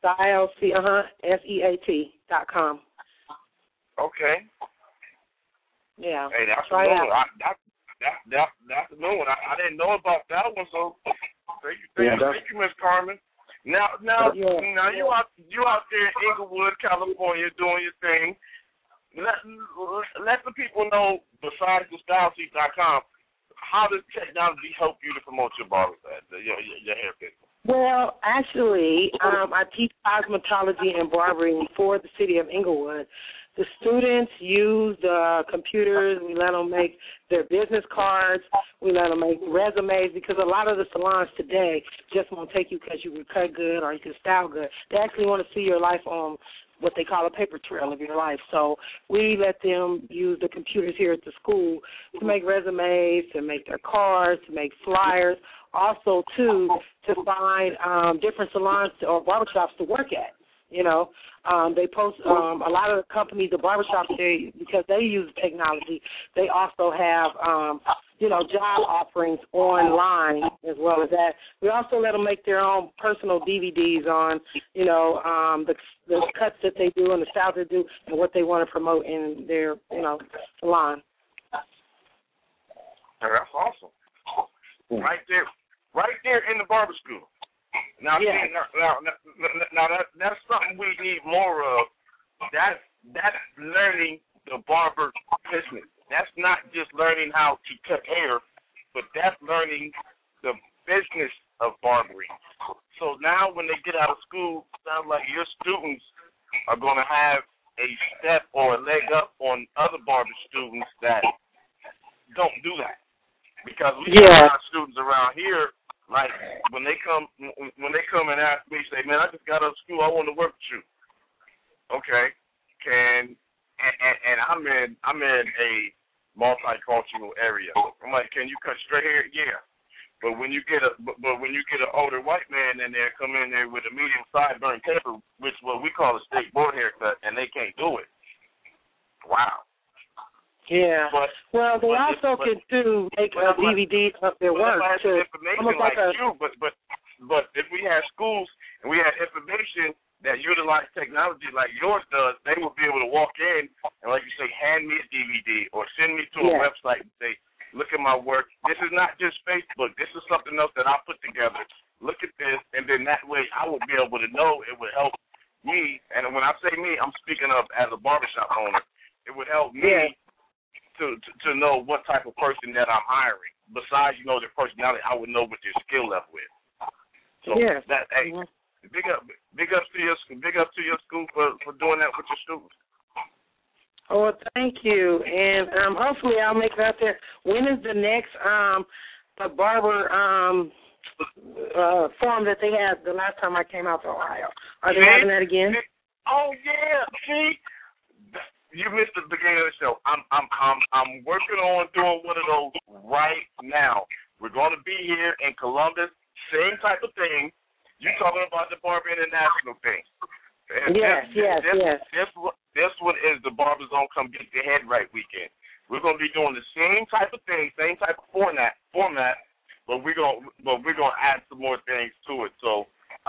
SEAT.com. Okay. Yeah. Hey, that's a new one. That's a new one. I didn't know about that one, so thank you, Miss Carmen. Now you out there in Inglewood, California, doing your thing. Let the people know, besides the StyleSeat.com, how does technology help you to promote your barber, your hair business? Well, actually, I teach cosmetology and barbering for the city of Inglewood. The students use the computers. We let them make their business cards. We let them make resumes, because a lot of the salons today just won't take you because you can cut good or you can style good. They actually want to see your life on what they call a paper trail of your life. So we let them use the computers here at the school to make resumes, to make their cards, to make flyers, also, too, to find different salons or barbershops to work at. You know, they post a lot of the companies, the barbershops, because they use technology, they also have, job offerings online as well as that. We also let them make their own personal DVDs on, the cuts that they do and the styles they do and what they want to promote in their, salon. That's awesome. Right there in the barber school. Now, yeah. now that's something we need more of. That's learning the barber business. That's not just learning how to cut hair, but that's learning the business of barbering. So now when they get out of school, it sounds like your students are going to have a step or a leg up on other barber students that don't do that. Because we have a lot of students around here. Like when they come and ask me, say, man, I just got out of school, I want to work with you. Okay, and I'm in a multicultural area. I'm like, can you cut straight hair? Yeah. But when you get an older white man in there, come in there with a medium sideburn taper, which what we call a state board haircut, and they can't do it. Wow. Yeah. They also can make a DVD of their work too. Information like you, but if we had schools and we had information that utilize technology like yours does, they would be able to walk in and, like you say, hand me a DVD or send me to a website and say, look at my work. This is not just Facebook. This is something else that I put together. Look at this, and then that way I would be able to know. It would help me, and when I say me, I'm speaking of as a barbershop owner. It would help me to know what type of person that I'm hiring. Besides, their personality, I would know what their skill level is. So that, hey, big up to your school for doing that with your students. Oh, thank you, and hopefully I'll make it out there. When is the next barber forum that they had the last time I came out to Ohio? Are they having that again? Oh yeah, see. You missed the beginning of the show. I'm working on doing one of those right now. We're going to be here in Columbus, same type of thing. You're talking about the Barber International thing. And yes. This one is the Barber Zone Come Get Your Head Right weekend. We're going to be doing the same type of thing, same type of format, but we're going to add some more things to it. So,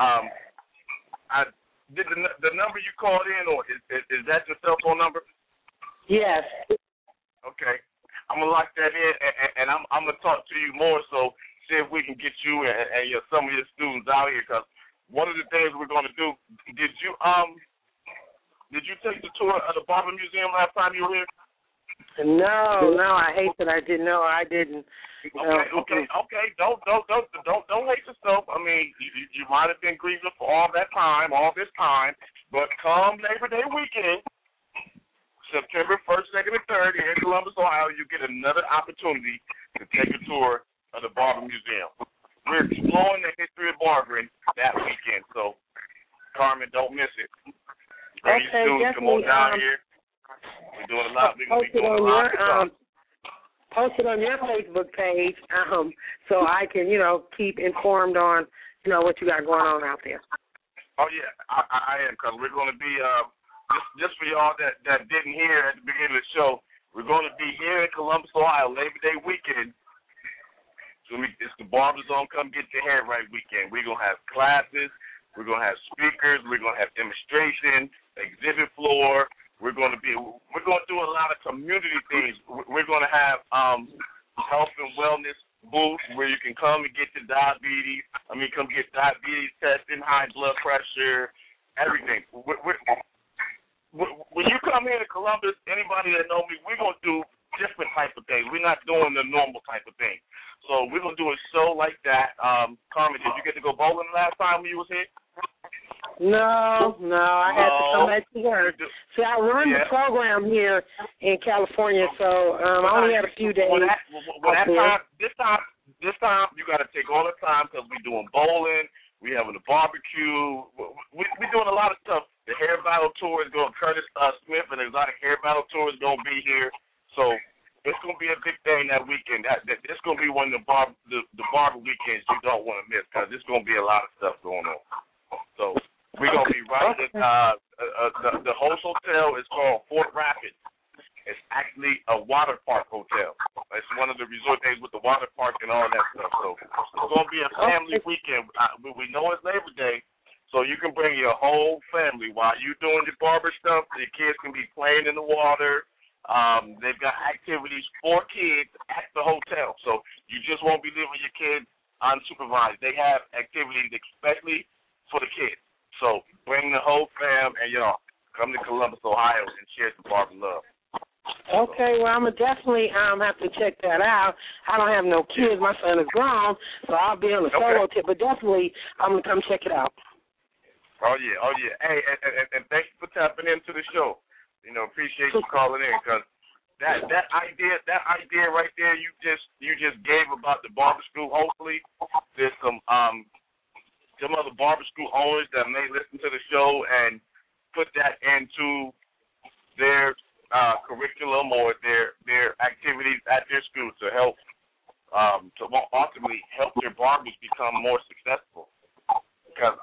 did the number you called in, or is that your cell phone number? Yes. Okay. I'm going to lock that in, and I'm going to talk to you more, so see if we can get you and some of your students out here, because one of the things we're going to do, did you take the tour of the Barber Museum last time you were here? No, I hate that I didn't. No, I didn't. Okay. Don't hate yourself. I mean, you might have been grieving for all this time, but come Labor Day weekend, September 1st, 2nd, and 3rd in Columbus, Ohio, you get another opportunity to take a tour of the Barber Museum. We're exploring the history of barbering that weekend, so Carmen, don't miss it. Bring your students, come on down here. We're doing a lot. We're going to be doing a lot. Post it on your Facebook page, so I can, keep informed on, what you got going on out there. Oh yeah, I am, because we're going to be just for y'all that didn't hear at the beginning of the show. We're going to be here in Columbus, Ohio, Labor Day weekend. So it's the Barber Zone Come Get Your Hair Right weekend. We're going to have classes. We're going to have speakers. We're going to have demonstration, exhibit floor. We're going to do a lot of community things. We're going to have health and wellness booths where you can come and get your diabetes. Come get diabetes testing, high blood pressure, everything. When you come here to Columbus, anybody that knows me, we're going to do different type of things. We're not doing the normal type of thing. So we're going to do a show like that. Carmen, did you get to go bowling last time when you was here? No, I had to come back to work. See, I run the program here in California, so I only had a few days. This time you got to take all the time because we're doing bowling, we having a barbecue, we're doing a lot of stuff. The hair battle tour is going. Curtis Smith and Exotic Hair Battle Tour is going to be here, so it's going to be a big thing that weekend. It's going to be one of the barber weekends you don't want to miss because there's going to be a lot of stuff going on. So we're going to be right at the host hotel is called Fort Rapids. It's actually a water park hotel. It's one of the resort days with the water park and all that stuff. So it's going to be a family weekend. We know it's Labor Day, so you can bring your whole family while you're doing your barber stuff. The kids can be playing in the water. They've got activities for kids at the hotel, so you just won't be leaving your kids unsupervised. They have activities especially for the kids. So bring the whole fam and come to Columbus, Ohio, and share some barber love. Okay, well, I'm going to definitely have to check that out. I don't have no kids. My son is grown, so I'll be on the solo tip, but definitely I'm going to come check it out. Oh, yeah. Hey, and thank you for tapping into the show. Appreciate you calling in because that idea right there you just gave about the barber school. Hopefully, there's some other barber school owners that may listen to the show and put that into their curriculum or their activities at their school to help to ultimately help their barbers become more successful. Because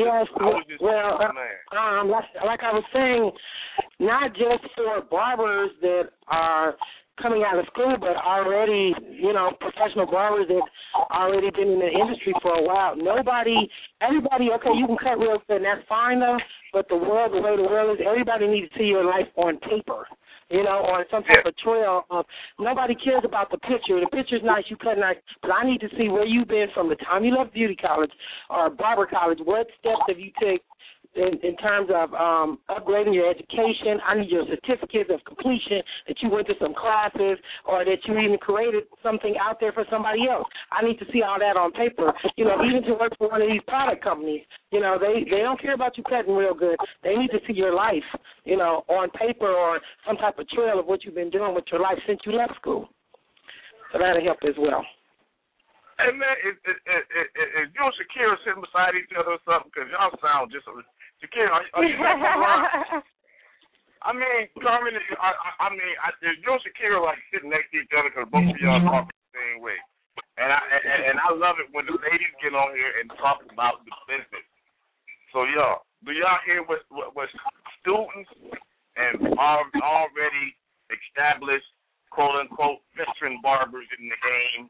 like I was saying, not just for barbers that are coming out of school, but already, professional barbers that already been in the industry for a while. Everybody, okay, you can cut real good, and that's fine though, but the way the world is, everybody needs to see your life on paper. On some type of trail. Nobody cares about the picture. The picture's nice, you cut nice, but I need to see where you've been from the time you left beauty college or barber college. What steps have you taken in terms of upgrading your education? I need your certificates of completion, that you went to some classes or that you even created something out there for somebody else. I need to see all that on paper. Even to work for one of these product companies, they don't care about you cutting real good. They need to see your life, on paper or some type of trail of what you've been doing with your life since you left school. So that'll help as well. Hey, man, is you and Shakira sitting beside each other or something? Because y'all sound just... Shakira, are you back on the line? I mean, Carmen, is you and Shakira like sitting next to each other because both of y'all talk the same way. And I love it when the ladies get on here and talk about the business. So, do y'all hear what students and already established, quote-unquote, veteran barbers in the game,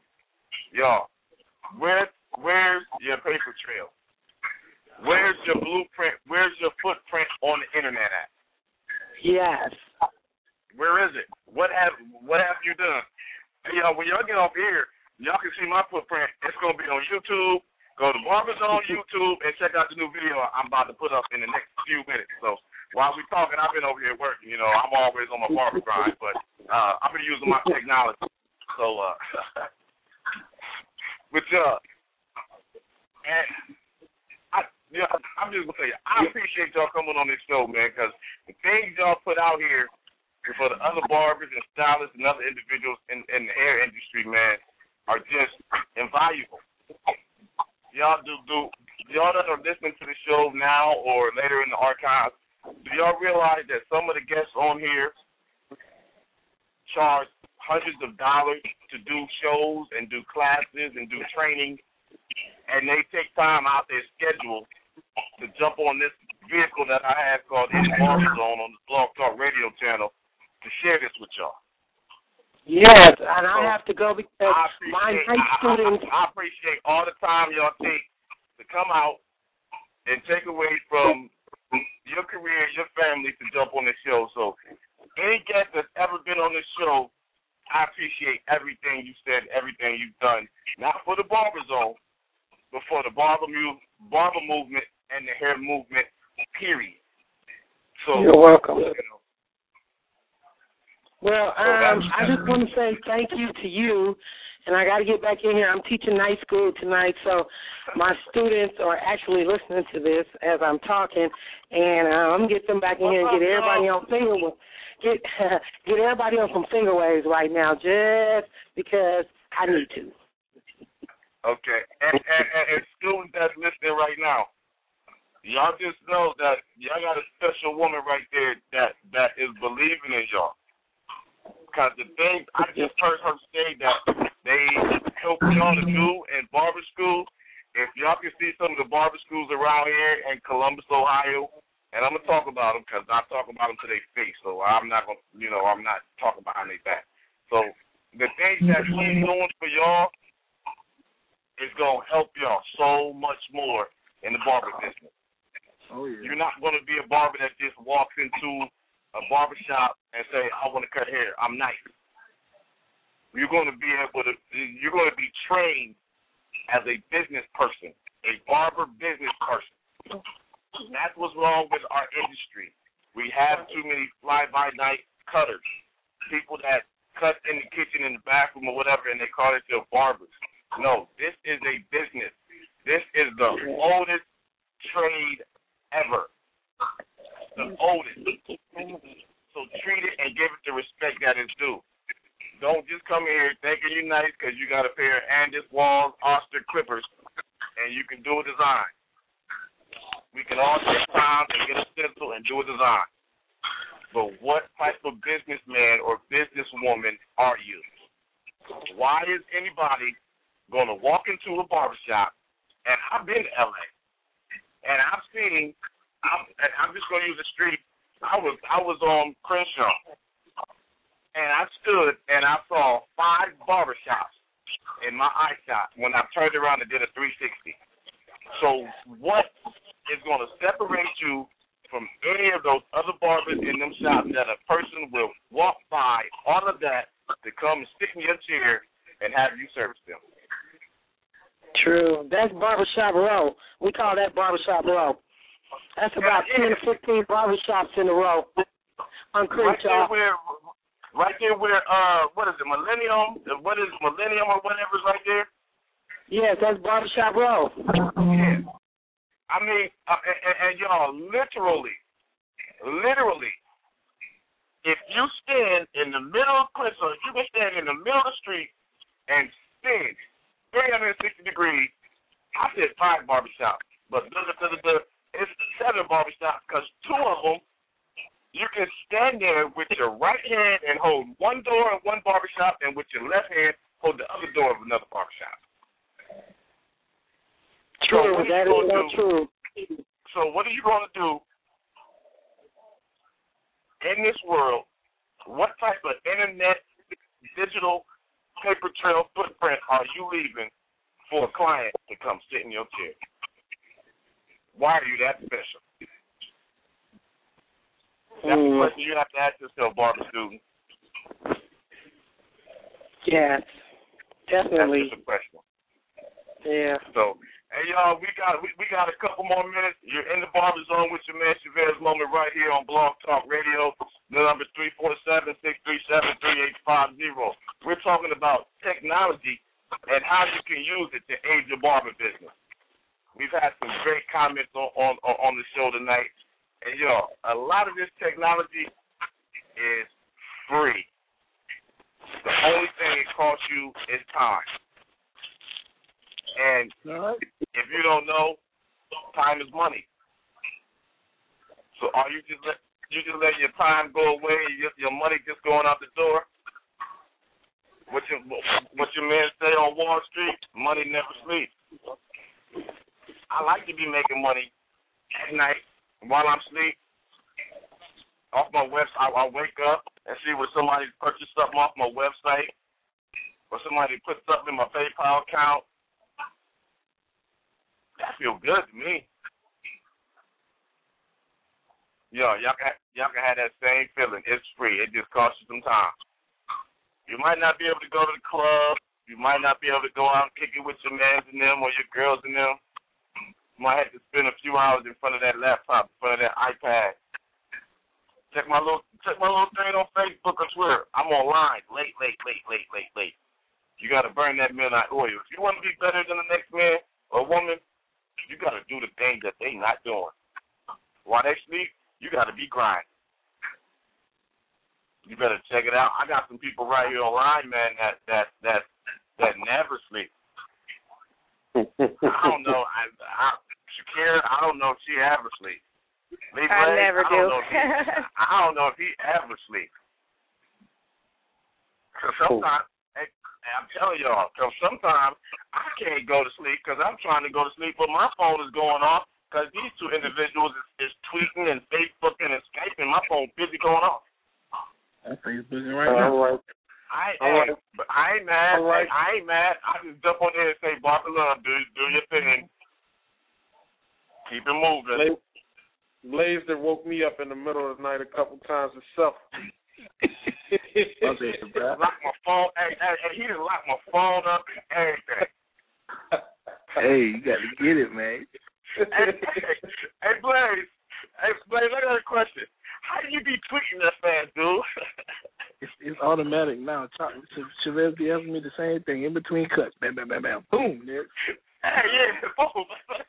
where's your paper trail? Where's your blueprint? Where's your footprint on the internet at? Yes. Where is it? What have you done? When y'all get off here, y'all can see my footprint. It's going to be on YouTube. Go to Barbers on YouTube and check out the new video I'm about to put up in the next few minutes. So while we're talking, I've been over here working. I'm always on my barber grind, but I've been using my technology. So, I'm just going to tell you, I appreciate y'all coming on this show, man, because the things y'all put out here for the other barbers and stylists and other individuals in the hair industry, man, are just invaluable. Y'all that are listening to the show now or later in the archives, do y'all realize that some of the guests on here charge hundreds of dollars to do shows and do classes and do training, and they take time out their schedule to jump on this vehicle that I have called the Barber Zone on the Blog Talk Radio channel to share this with y'all. Yes, and I have to go because my high students... I appreciate all the time y'all take to come out and take away from your career, your family to jump on this show. So any guest that's ever been on this show, I appreciate everything you said, everything you've done, not for the Barber Zone, but for the barber movement and the hair movement, period. So, you're welcome. Well, I just want to say thank you to you, and I got to get back in here. I'm teaching night school tonight, so my students are actually listening to this as I'm talking, and I'm going to get them back in here and get everybody on get everybody on some finger waves right now just because I need to. Okay, and students that's listening right now, y'all just know that y'all got a special woman right there that is believing in y'all. Because the things I just heard her say that they help y'all to do in barber school, if y'all can see some of the barber schools around here in Columbus, Ohio, and I'm going to talk about them because I talk about them to their face, so I'm not going to, I'm not talking behind their back. So the things that she's doing for y'all is going to help y'all so much more in the barber business. Oh, yeah. You're not going to be a barber that just walks into a barbershop and say, I want to cut hair. I'm nice. You're going to be trained as a business person, a barber business person. That's what's wrong with our industry. We have too many fly-by-night cutters, people that cut in the kitchen, in the bathroom, or whatever, and they call themselves barbers. No, this is a business. This is the oldest trade ever. The oldest. So treat it and give it the respect that it's due. Don't just come here thinking you're nice because you got a pair of Andis Walls Oster clippers and you can do a design. We can all take time and get a stencil and do a design. But what type of businessman or businesswoman are you? Why is anybody going to walk into a barbershop? And I've been to L.A. and I've seen, I'm just going to use the street. I was on Crenshaw, and I stood and I saw 5 barbershops in my eye shot when I turned around and did a 360. So what is going to separate you from any of those other barbers in them shops that a person will walk by all of that to come and sit in your chair and have you service them? True. That's Barbershop Row. We call that Barbershop Row. That's about 10 to 15 barbershops in a row on Crenshaw. Right there where, what is it, Millennium? What is Millennium or whatever is right there? Yes, that's Barbershop Row. Yeah. I mean, and y'all, literally, if you stand in the middle of Crenshaw, you can stand in the middle of the street and spin 360 degrees. I said 5 barbershops, but it's 7 barbershops because 2 of them, you can stand there with your right hand and hold one door of one barbershop and with your left hand hold the other door of another barbershop. True, so that is so true. So what are you going to do in this world? What type of internet, digital, paper trail footprint are you leaving for a client to come sit in your chair? Why are you that special? That's the question you have to ask yourself, barber student. Yes, definitely. That's just a question. Yeah. So, hey, y'all, we got a couple more minutes. You're in the Barber Zone with your man Chavez Moment right here on Blog Talk Radio. The number 347-637-3850. We're talking about technology and how you can use it to aid your barber business. We've had some great comments on the show tonight. And, y'all, a lot of this technology is free. The only thing it costs you is time. And if you don't know, time is money. So are you just letting your time go away and your money just going out the door? What your men say on Wall Street, money never sleeps. I like to be making money at night while I'm asleep. Off my website, I wake up and see when somebody purchased something off my website or somebody put something in my PayPal account. That feels good to me. Y'all can have that same feeling. It's free. It just costs you some time. You might not be able to go to the club. You might not be able to go out and kick it with your mans and them or your girls and them. You might have to spend a few hours in front of that laptop, in front of that iPad. Check my little thing on Facebook or Twitter. I'm online late. You got to burn that midnight oil. If you want to be better than the next man or woman, you got to do the things that they not doing. While they sleep, you got to be grinding. You better check it out. I got some people right here online, man, that never sleep. I don't know. Shakira, I don't know if she ever sleeps. I never do. I don't know if he ever sleeps. Because sometimes, I'm telling y'all, because sometimes I can't go to sleep because I'm trying to go to sleep, but my phone is going off because these two individuals is tweeting and Facebooking and Skyping. My phone's busy going off. I'm Facebooking right now. I ain't mad. I ain't mad. I just jump on there and say, Barcelona, do your thing. Keep it moving. Blaze that woke me up in the middle of the night a couple times himself. Lock my phone. Hey, he done locked my phone up and everything. Hey, you got to get it, man. Hey, Blaze, I got a question. How do you be tweeting that fast, dude? It's automatic now. Chavez be asking me the same thing in between cuts. Bam, bam, bam, bam. Boom, nigga. Hey, yeah, boom.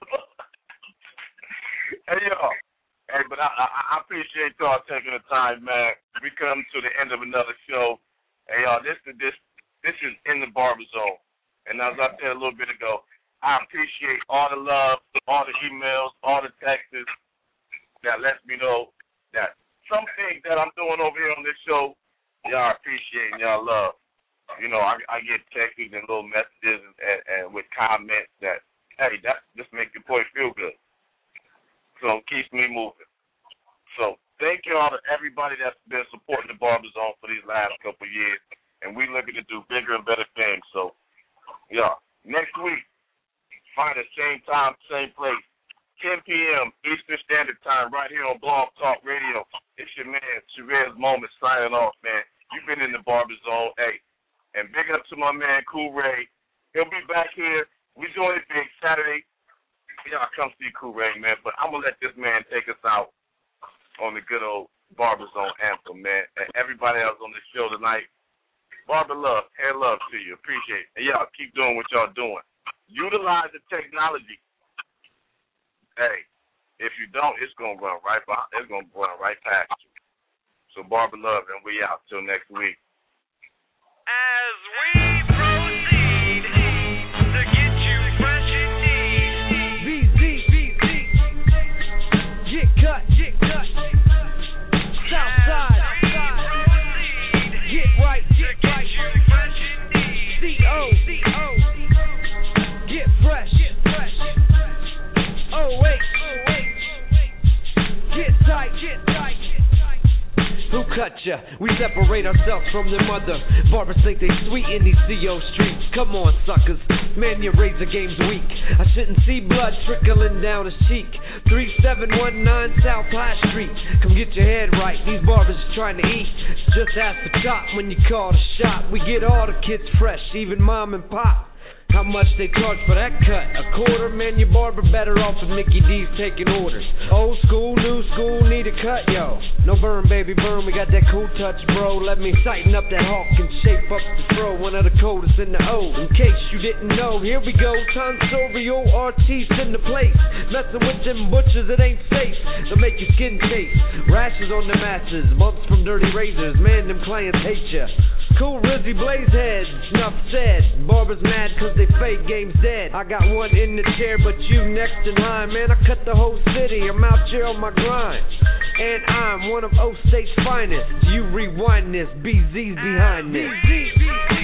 Hey, y'all. Hey, but I appreciate y'all taking the time, man. We come to the end of another show. Hey, y'all, this is In the Barber Zone. And as I said a little bit ago, I appreciate all the love, all the emails, all the texts that lets me know that some things that I'm doing over here on this show, y'all appreciate and y'all love. You know, I get texts and little messages and with comments that, hey, that just makes your boy feel good. So it keeps me moving. So thank you all to everybody that's been supporting the Barber Zone for these last couple of years. And we looking to do bigger and better things. So, yeah, next week, find the same time, same place, 10 p.m. Eastern Standard Time right here on Blog Talk Radio. It's your man, Chavez Moment, signing off, man. You've been in the Barber Zone. Hey, and big up to my man, Cool Ray. He'll be back here. We're doing it big Saturday. Y'all come see Cool Ray, man. But I'm going to let this man take us out on the good old Barber Zone anthem, man. And everybody else on the show tonight, Barber love, hair love to you. Appreciate it. And y'all keep doing what y'all doing. Utilize the technology. Hey, if you don't, it's going to run right behind. It's going to run right past you. So Barber love, and we out till next week. As we proceed to get you fresh indeed. Get cut. Southside. Get right. C-O. Get fresh. Oh, wait. Get tight. Who cut ya? We separate ourselves from their mother. Barbers think they sweet in these CO streets. Come on, suckers. Man, your razor game's weak. I shouldn't see blood trickling down his cheek. 3719 South High Street. Come get your head right. These barbers trying to eat. Just ask the chop when you call the shop. We get all the kids fresh, even mom and pop. How much they charge for that cut? A quarter? Man, your barber better off if Mickey D's taking orders. Old school, new school, need a cut, yo. No burn, baby, burn, we got that cool touch, bro. Let me tighten up that hawk and shape up the throw. One of the coldest in the O. In case you didn't know, here we go. Tonsorial artists in the place. Messing with them butchers, it ain't safe. They'll make your skin taste. Rashes on the masses, bumps from dirty razors. Man, them clients hate ya. Cool Rizzy Blaze heads, enough said. Barbers mad cause they fake game's dead. I got one in the chair but you next in line. Man, I cut the whole city, I'm out here on my grind. And I'm one of O State's finest. You rewind this, BZ's behind this.